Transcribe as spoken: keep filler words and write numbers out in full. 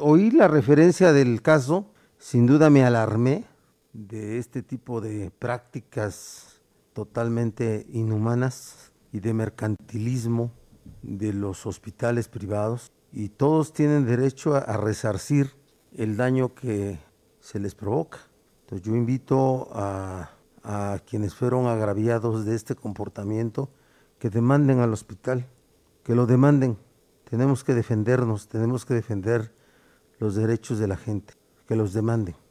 oí la referencia del caso, sin duda me alarmé de este tipo de prácticas totalmente inhumanas y de mercantilismo de los hospitales privados, y todos tienen derecho a, a resarcir el daño que se les provoca. Entonces yo invito a, a quienes fueron agraviados de este comportamiento que demanden al hospital, que lo demanden. Tenemos que defendernos, tenemos que defender los derechos de la gente, que los demanden.